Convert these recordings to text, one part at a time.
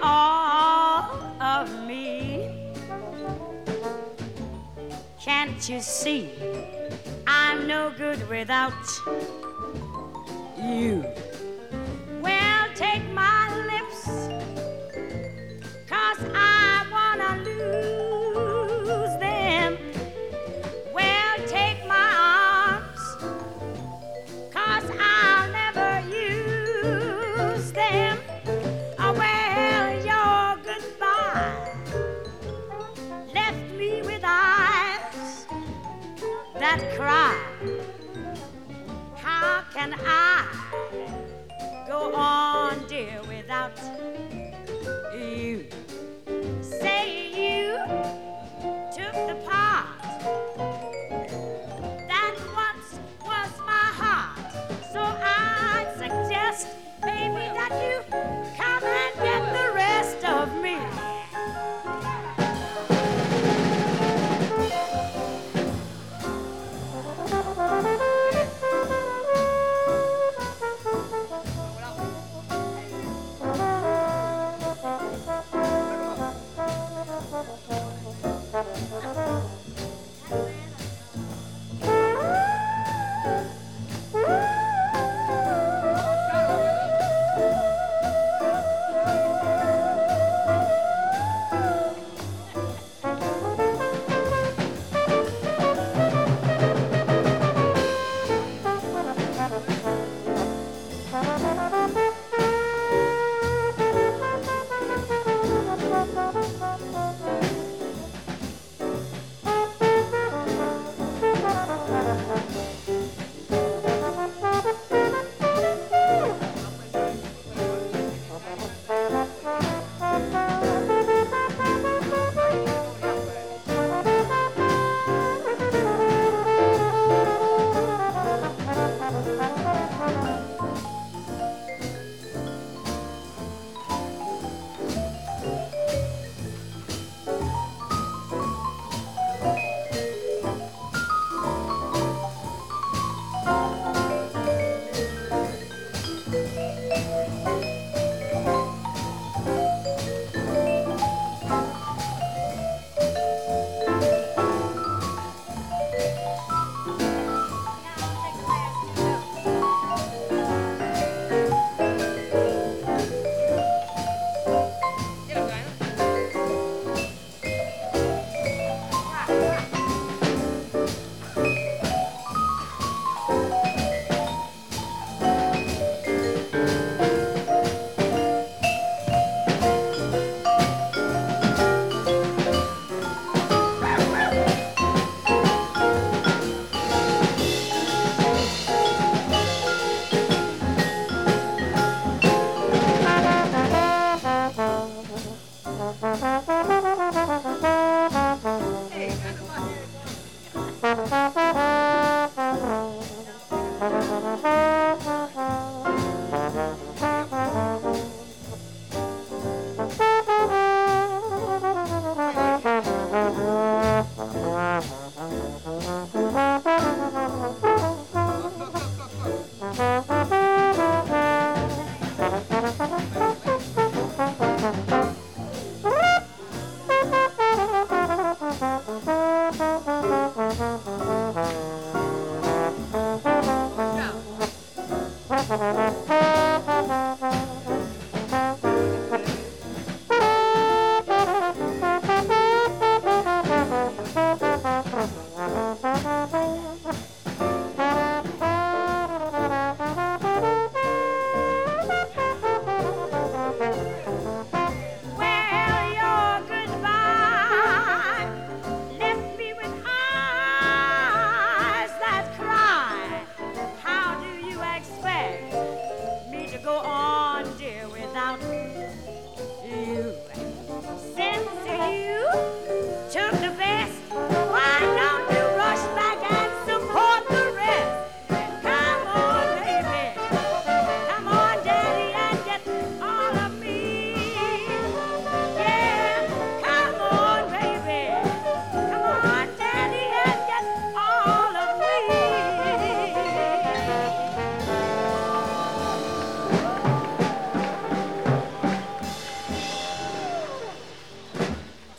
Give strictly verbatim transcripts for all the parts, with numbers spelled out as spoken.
all of me. Can't you see I'm no good without you? Well, take my lips, 'cause I wanna lose them. Well, take my arms, 'cause I'll never use them. Oh, well, your goodbye left me with eyes that cry. How can I go on, dear, without you? Say you took the part that once was my heart. So I suggest, baby, that you come and get the rest of me.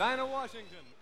Dinah Washington.